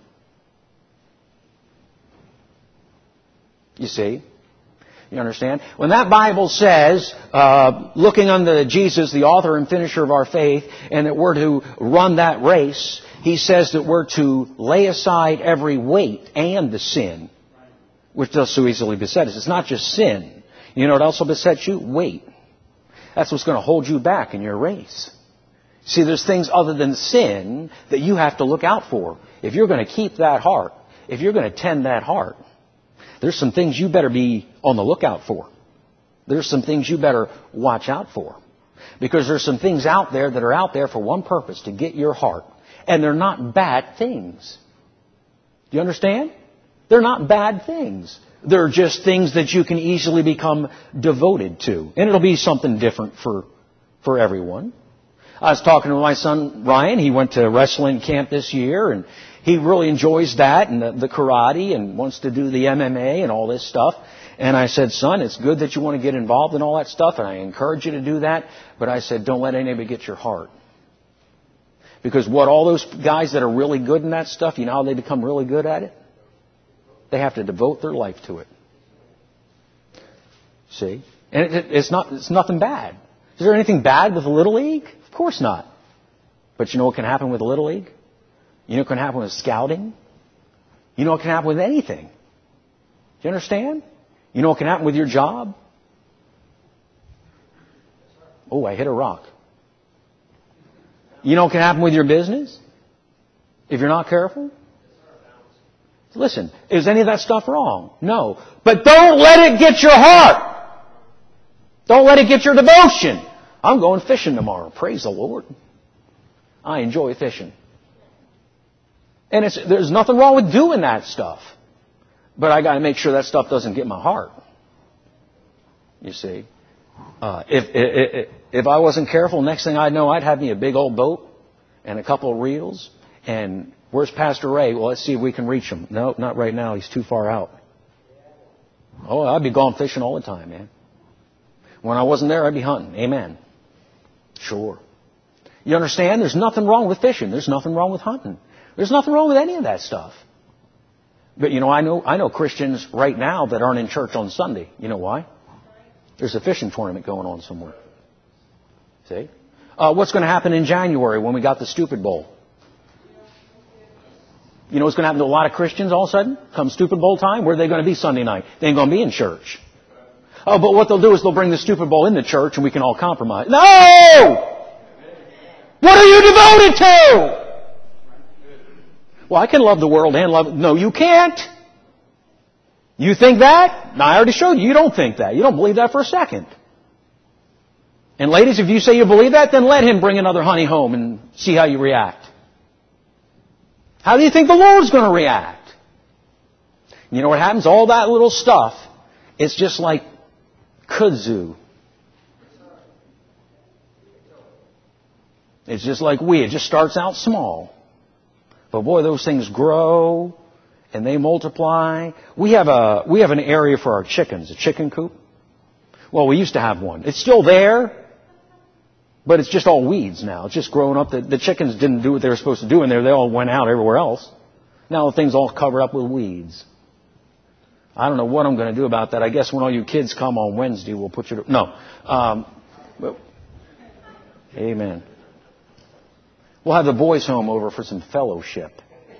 you see, you understand? When that Bible says, uh, looking unto Jesus, the author and finisher of our faith, and that we're to run that race, he says that we're to lay aside every weight and the sin, which does so easily beset us. It's not just sin. You know what else will beset you? Weight. That's what's going to hold you back in your race. See, there's things other than sin that you have to look out for. If you're going to keep that heart, if you're going to tend that heart, there's some things you better be on the lookout for. There's some things you better watch out for. Because there's some things out there that are out there for one purpose, to get your heart. And they're not bad things. Do you understand? They're not bad things. They're just things that you can easily become devoted to. And it'll be something different for, for everyone. I was talking to my son, Ryan. He went to wrestling camp this year, and he really enjoys that and the, the karate and wants to do the M M A and all this stuff. And I said, son, it's good that you want to get involved in all that stuff, and I encourage you to do that. But I said, don't let anybody get your heart. Because what all those guys that are really good in that stuff, you know how they become really good at it? They have to devote their life to it. See? And it, it, it's not, it's nothing bad. Is there anything bad with the Little League? Of course not. But you know what can happen with the Little League? You know what can happen with scouting? You know what can happen with anything? Do you understand? You know what can happen with your job? Oh, I hit a rock. You know what can happen with your business? If you're not careful? Listen, is any of that stuff wrong? No. But don't let it get your heart. Don't let it get your devotion. I'm going fishing tomorrow. Praise the Lord. I enjoy fishing. And it's, there's nothing wrong with doing that stuff. But I got to make sure that stuff doesn't get my heart. You see. Uh, if, if, if I wasn't careful, next thing I know, I'd have me a big old boat and a couple of reels. And where's Pastor Ray? Well, let's see if we can reach him. No, not right now. He's too far out. Oh, I'd be gone fishing all the time, man. When I wasn't there, I'd be hunting. Amen. Sure. You understand? There's nothing wrong with fishing. There's nothing wrong with hunting. There's nothing wrong with any of that stuff. But, you know, I know I know Christians right now that aren't in church on Sunday. You know why? There's a fishing tournament going on somewhere. See? Uh, what's going to happen in January when we got the Stupid Bowl? You know what's going to happen to a lot of Christians all of a sudden? Come Stupid Bowl time, where are they going to be Sunday night? They ain't going to be in church. Oh, but what they'll do is they'll bring the Stupid Bowl in the church and we can all compromise. No! What are you devoted to? Well, I can love the world and love it. No, you can't. You think that? No, I already showed you. You don't think that. You don't believe that for a second. And ladies, if you say you believe that, then let him bring another honey home and see how you react. How do you think the Lord's going to react? You know what happens? All that little stuff, it's just like kudzu. It's just like we. It just starts out small. But boy, those things grow and they multiply. We have a we have an area for our chickens, a chicken coop. Well, we used to have one. It's still there, but it's just all weeds now. It's just growing up. The, the chickens didn't do what they were supposed to do in there. They all went out everywhere else. Now the thing's all covered up with weeds. I don't know what I'm going to do about that. I guess when all you kids come on Wednesday, we'll put you to... No. Um, but, amen. We'll have the boys' home over for some fellowship.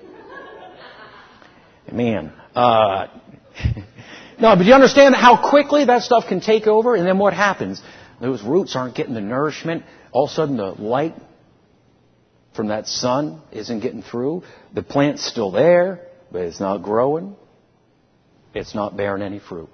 Man. Uh, no, but you understand how quickly that stuff can take over? And then what happens? Those roots aren't getting the nourishment. All of a sudden the light from that sun isn't getting through. The plant's still there, but it's not growing. It's not bearing any fruit.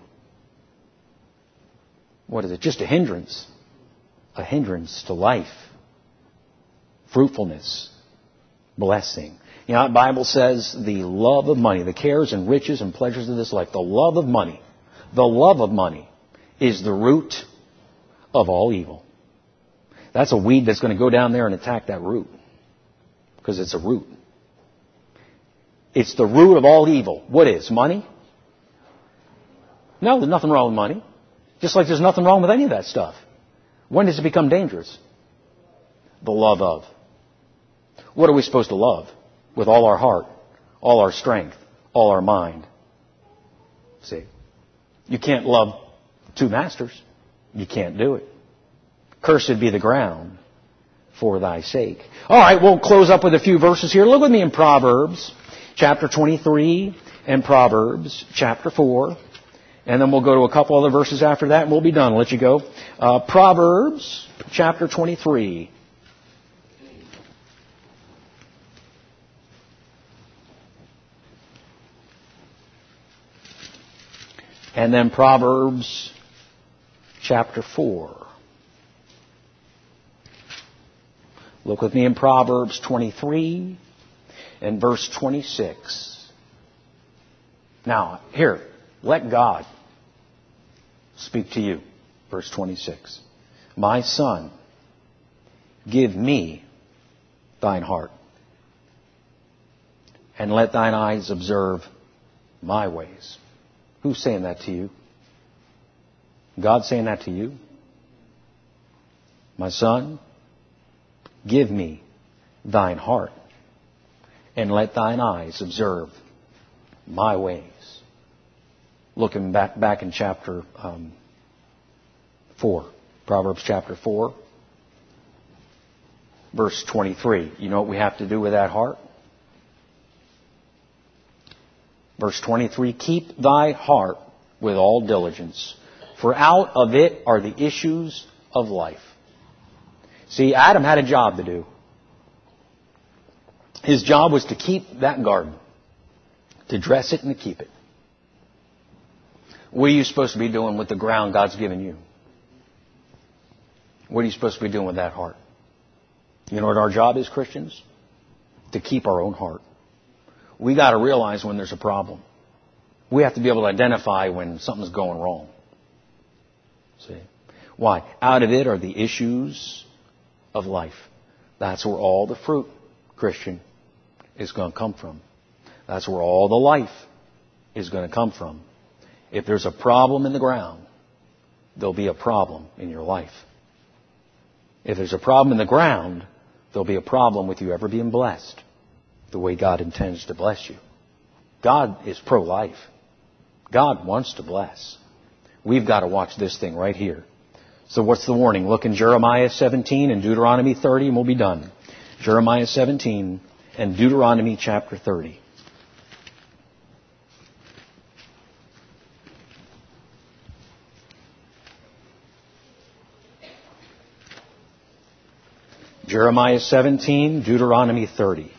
What is it? Just a hindrance. A hindrance to life. Fruitfulness. Blessing. You know, the Bible says the love of money, the cares and riches and pleasures of this life, the love of money, the love of money is the root of all evil. That's a weed that's going to go down there and attack that root. Because it's a root. It's the root of all evil. What is? Money? No, there's nothing wrong with money. Just like there's nothing wrong with any of that stuff. When does it become dangerous? The love of. What are we supposed to love? With all our heart, all our strength, all our mind. See? You can't love two masters. You can't do it. Cursed be the ground for thy sake. All right, we'll close up with a few verses here. Look with me in Proverbs chapter twenty-three and Proverbs chapter four. And then we'll go to a couple other verses after that and we'll be done. I'll let you go. Uh, Proverbs chapter twenty-three. And then Proverbs chapter four. Look with me in Proverbs twenty-three and verse twenty-six. Now, here, let God speak to you. Verse twenty-six. My son, give me thine heart, and let thine eyes observe my ways. Who's saying that to you? God saying that to you? My son, give me thine heart, and let thine eyes observe my ways. Looking back back in chapter um, four, Proverbs chapter four, verse twenty-three. You know what we have to do with that heart? Verse twenty-three, keep thy heart with all diligence, for out of it are the issues of life. See, Adam had a job to do. His job was to keep that garden, to dress it and to keep it. What are you supposed to be doing with the ground God's given you? What are you supposed to be doing with that heart? You know what our job is, Christians? To keep our own heart. We got to realize when there's a problem. We have to be able to identify when something's going wrong. See? Why? Out of it are the issues of life. That's where all the fruit, Christian, is going to come from. That's where all the life is going to come from. If there's a problem in the ground, there'll be a problem in your life. If there's a problem in the ground, there'll be a problem with you ever being blessed the way God intends to bless you. God is pro-life. God wants to bless. We've got to watch this thing right here. So what's the warning? Look in Jeremiah seventeen and Deuteronomy thirty and we'll be done. Jeremiah seventeen and Deuteronomy chapter thirty. Jeremiah seventeen, Deuteronomy thirty.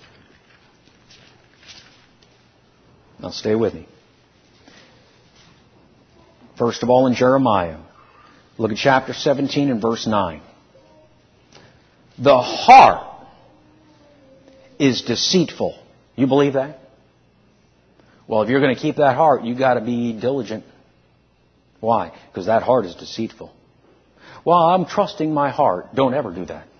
Now stay with me. First of all, in Jeremiah, look at chapter seventeen and verse nine. The heart is deceitful. You believe that? Well, if you're going to keep that heart, you've got to be diligent. Why? Because that heart is deceitful. Well, I'm trusting my heart. Don't ever do that.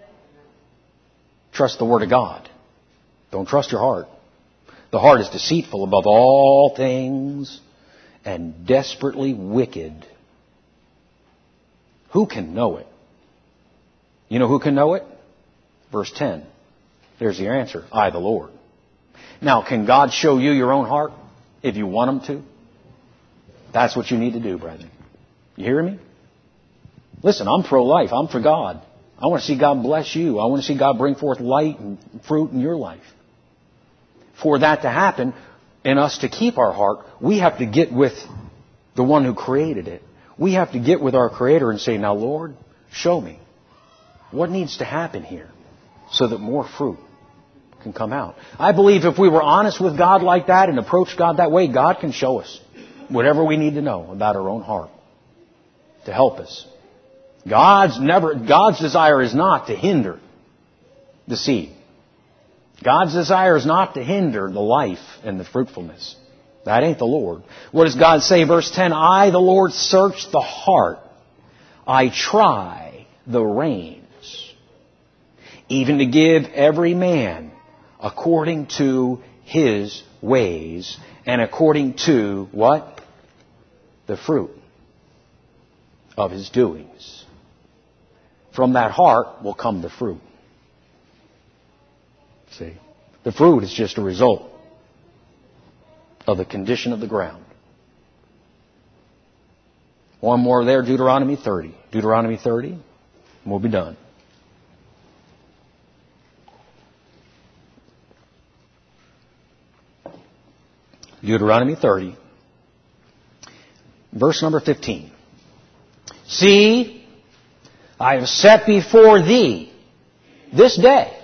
Trust the Word of God. Don't trust your heart. The heart is deceitful above all things and desperately wicked. Who can know it? You know who can know it? Verse ten. There's the answer. I, the Lord. Now, can God show you your own heart if you want Him to? That's what you need to do, brethren. You hear me? Listen, I'm pro-life. I'm for God. I want to see God bless you. I want to see God bring forth light and fruit in your life. For that to happen, and us to keep our heart, we have to get with the one who created it. We have to get with our Creator and say, now, Lord, show me what needs to happen here so that more fruit can come out. I believe if we were honest with God like that and approach God that way, God can show us whatever we need to know about our own heart to help us. God's never, God's desire is not to hinder the seed. God's desire is not to hinder the life and the fruitfulness. That ain't the Lord. What does God say? Verse ten, I, the Lord, search the heart. I try the reins, even to give every man according to his ways and according to what? The fruit of his doings. From that heart will come the fruit. See, the fruit is just a result of the condition of the ground. One more there, Deuteronomy thirty. Deuteronomy thirty, and we'll be done. Deuteronomy thirty, verse number fifteen. See, I have set before thee this day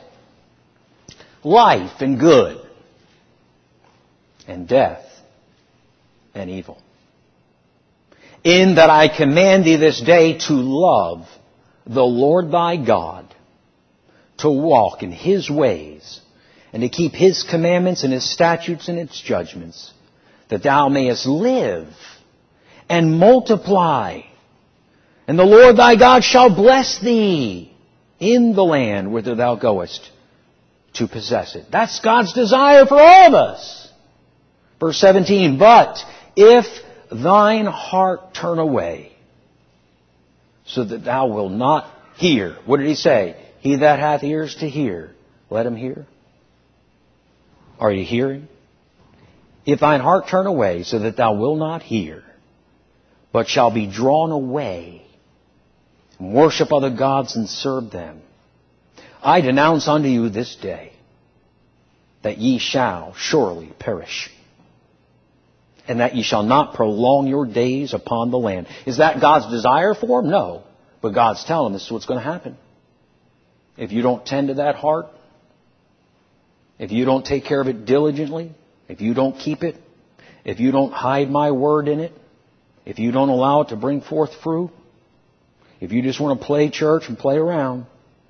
life and good, and death and evil. In that I command thee this day to love the Lord thy God, to walk in His ways, and to keep His commandments and His statutes and His judgments, that thou mayest live and multiply. And the Lord thy God shall bless thee in the land whither thou goest to possess it. That's God's desire for all of us. Verse seventeen, but if thine heart turn away, so that thou wilt not hear. What did he say? He that hath ears to hear, let him hear. Are you hearing? If thine heart turn away, so that thou wilt not hear, but shall be drawn away, and worship other gods and serve them, I denounce unto you this day that ye shall surely perish, and that ye shall not prolong your days upon the land. Is that God's desire for them? No. But God's telling them this is what's going to happen. If you don't tend to that heart, if you don't take care of it diligently, if you don't keep it, if you don't hide my word in it, if you don't allow it to bring forth fruit, if you just want to play church and play around,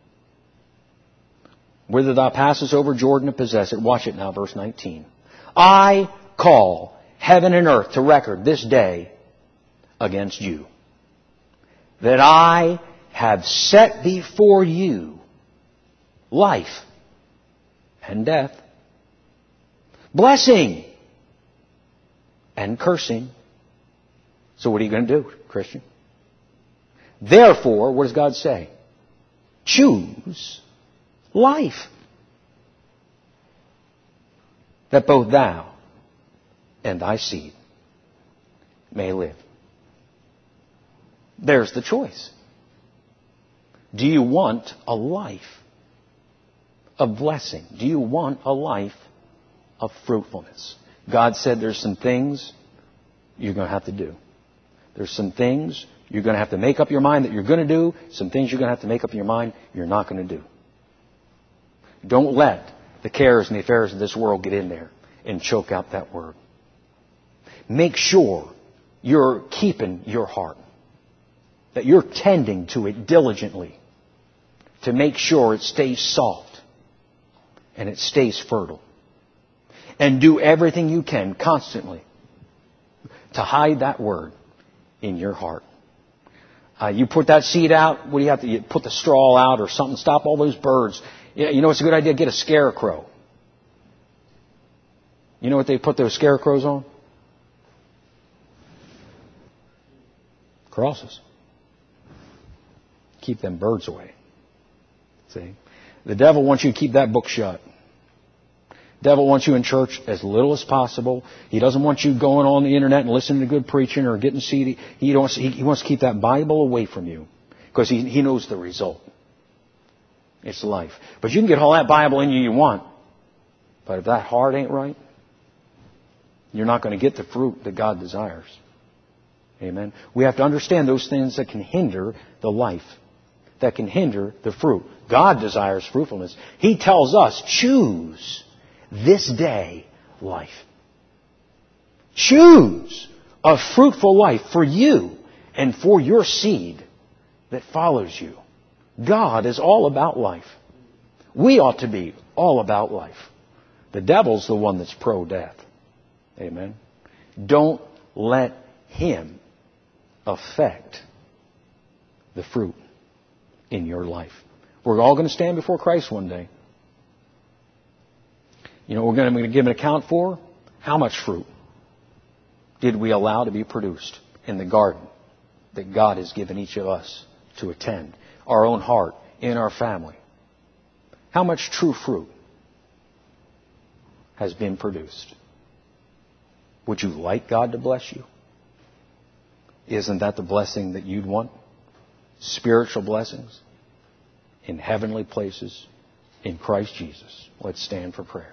whither thou passest over Jordan to possess it. Watch it now, verse nineteen. I call heaven and earth to record this day against you, that I have set before you life and death, blessing and cursing. So what are you going to do, Christian? Therefore, what does God say? Choose life, that both thou and thy seed may live. There's the choice. Do you want a life of blessing? Do you want a life of fruitfulness? God said there's some things you're going to have to do. There's some things you're going to have to make up your mind that you're going to do. Some things you're going to have to make up your mind you're not going to do. Don't let the cares and the affairs of this world get in there and choke out that word. Make sure you're keeping your heart, that you're tending to it diligently to make sure it stays soft and it stays fertile. And do everything you can constantly to hide that word in your heart. Uh, you put that seed out, what do you have to you put the straw out or something, stop all those birds. You know, it's a good idea, get a scarecrow. You know what they put those scarecrows on? Crosses. Keep them birds away. See? The devil wants you to keep that book shut. The devil wants you in church as little as possible. He doesn't want you going on the internet and listening to good preaching or getting C D. He wants, he wants to keep that Bible away from you because he, he knows the result. It's life. But you can get all that Bible in you you want. But if that heart ain't right, you're not going to get the fruit that God desires. Amen. We have to understand those things that can hinder the life, that can hinder the fruit. God desires fruitfulness. He tells us, choose this day life. Choose a fruitful life for you and for your seed that follows you. God is all about life. We ought to be all about life. The devil's the one that's pro-death. Amen. Don't let him affect the fruit in your life. We're all going to stand before Christ one day. You know what we're going to give an account for? How much fruit did we allow to be produced in the garden that God has given each of us to attend? Our own heart, in our family. How much true fruit has been produced? Would you like God to bless you? Isn't that the blessing that you'd want? Spiritual blessings in heavenly places in Christ Jesus. Let's stand for prayer.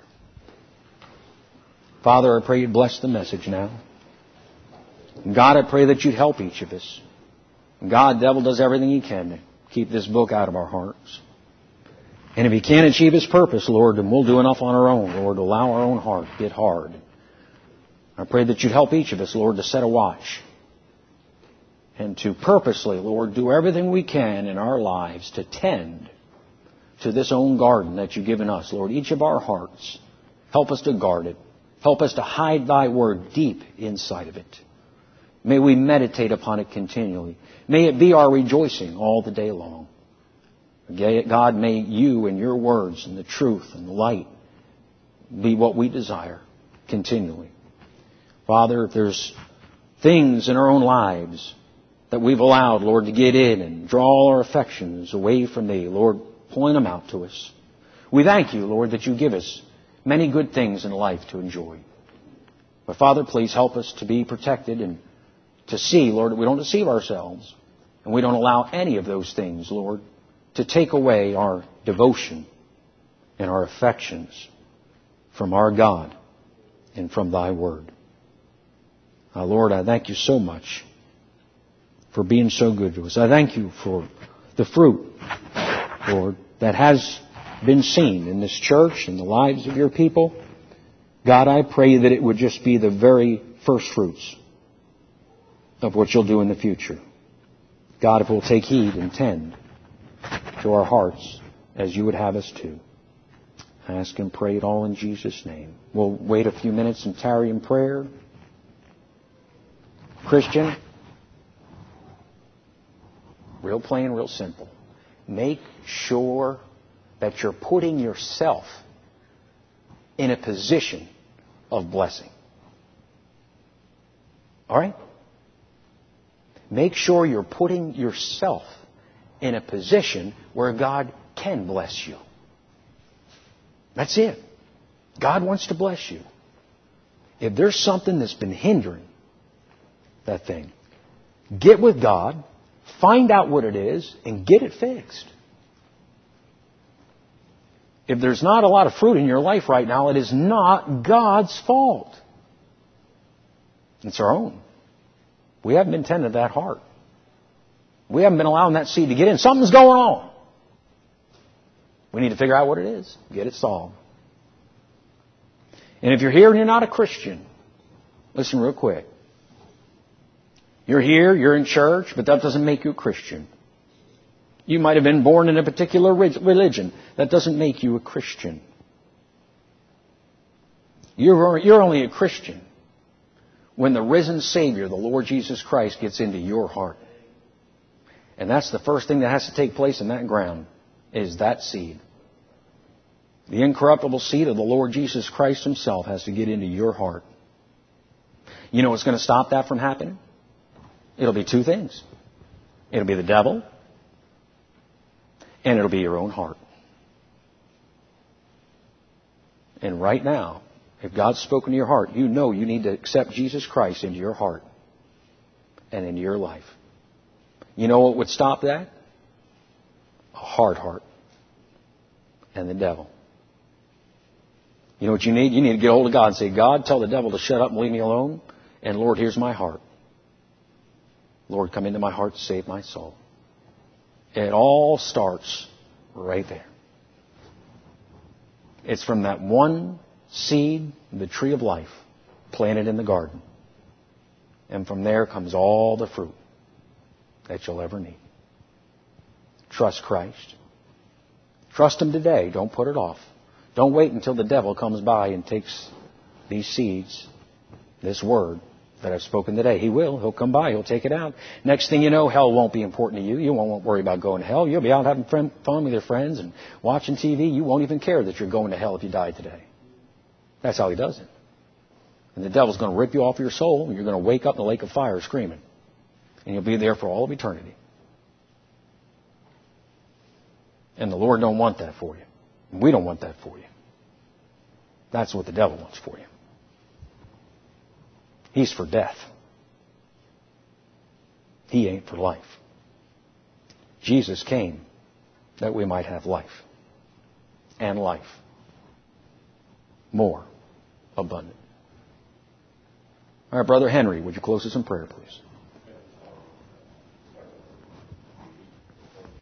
Father, I pray you'd bless the message now. And God, I pray that you'd help each of us. And God, the devil does everything he can to keep this book out of our hearts. And if he can't achieve his purpose, Lord, then we'll do enough on our own, Lord, to allow our own heart to get hard. I pray that you'd help each of us, Lord, to set a watch and to purposely, Lord, do everything we can in our lives to tend to this own garden that you've given us, Lord, each of our hearts. Help us to guard it. Help us to hide Thy Word deep inside of it. May we meditate upon it continually. May it be our rejoicing all the day long. God, may You and Your words and the truth and the light be what we desire continually. Father, if there's things in our own lives that we've allowed, Lord, to get in and draw all our affections away from Thee, Lord, point them out to us. We thank You, Lord, that You give us many good things in life to enjoy. But Father, please help us to be protected and to see, Lord, that we don't deceive ourselves and we don't allow any of those things, Lord, to take away our devotion and our affections from our God and from Thy Word. Now, Lord, I thank You so much for being so good to us. I thank You for the fruit, Lord, that has been seen in this church and the lives of Your people. God, I pray that it would just be the very first fruits of what You'll do in the future. God, if we'll take heed and tend to our hearts as You would have us to. I ask and pray it all in Jesus' name. We'll wait a few minutes and tarry in prayer. Christian, real plain, real simple. Make sure that you're putting yourself in a position of blessing. All right? Make sure you're putting yourself in a position where God can bless you. That's it. God wants to bless you. If there's something that's been hindering that thing, get with God, find out what it is, and get it fixed. If there's not a lot of fruit in your life right now, it is not God's fault. It's our own. We haven't been tending to that heart. We haven't been allowing that seed to get in. Something's going on. We need to figure out what it is. Get it solved. And if you're here and you're not a Christian, listen real quick. You're here, you're in church, but that doesn't make you a Christian. You might have been born in a particular religion. That doesn't make you a Christian. You're, you're only a Christian when the risen Savior, the Lord Jesus Christ, gets into your heart. And that's the first thing that has to take place in that ground, is that seed. The incorruptible seed of the Lord Jesus Christ Himself has to get into your heart. You know what's going to stop that from happening? It'll be two things. It'll be the devil, and it'll be your own heart. And right now, if God's spoken to your heart, you know you need to accept Jesus Christ into your heart and into your life. You know what would stop that? A hard heart and the devil. You know what you need? You need to get hold of God and say, God, tell the devil to shut up and leave me alone. And Lord, here's my heart. Lord, come into my heart to save my soul. It all starts right there. It's from that one seed, the tree of life, planted in the garden. And from there comes all the fruit that you'll ever need. Trust Christ. Trust Him today. Don't put it off. Don't wait until the devil comes by and takes these seeds, this word that I've spoken today. He will. He'll come by. He'll take it out. Next thing you know, hell won't be important to you. You won't worry about going to hell. You'll be out having fun with your friends and watching T V. You won't even care that you're going to hell if you die today. That's how he does it. And the devil's going to rip you off your soul, and you're going to wake up in the lake of fire screaming. And you'll be there for all of eternity. And the Lord don't want that for you. And we don't want that for you. That's what the devil wants for you. He's for death. He ain't for life. Jesus came that we might have life. And life. More abundant. All right, Brother Henry, would you close us in prayer, please?